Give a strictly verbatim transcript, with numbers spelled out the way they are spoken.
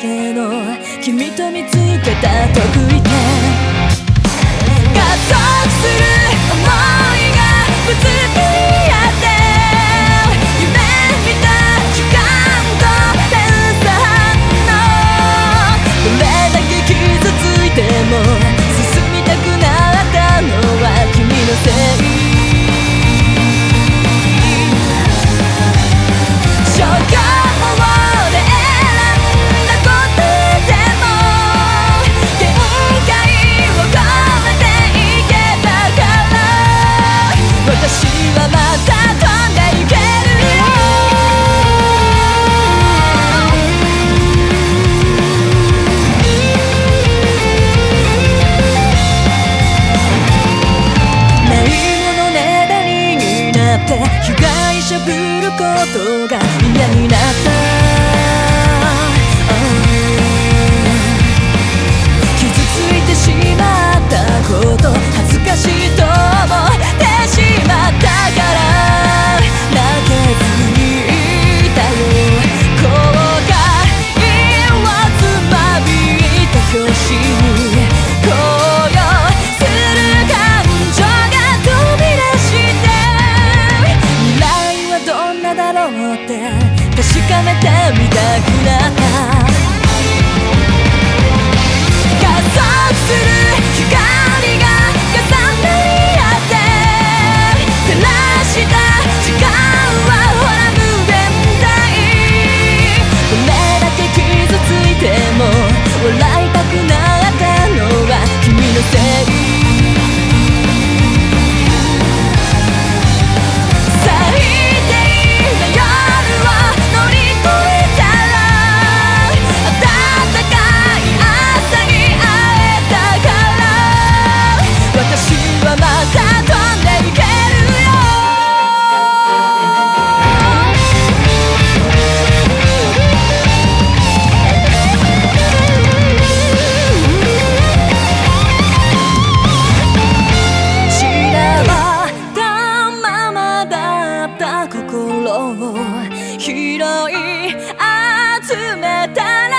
けの君と見つけた得意点、加速する想いがぶつかり合って夢見た時間と連鎖反応、どれだけ傷ついても進みたくなったのは君のせい。消去法で選んだことでも限界を超えていけたから私はまた飛んでいけるよ。ないものねだりになって被害者ぶることが嫌になった、傷ついてしまったこと、恥ずかしいと思ってしまったから泣けずにいたよ。後悔をつまびいた拍子に高揚する感情が飛び出して、未来はどんなだろうって確かめてみたくなった。加速する光が重なり合って照らした時間はほら無限大、どれだけ傷ついても笑いたくなったのは君のせい。心を拾い集めたら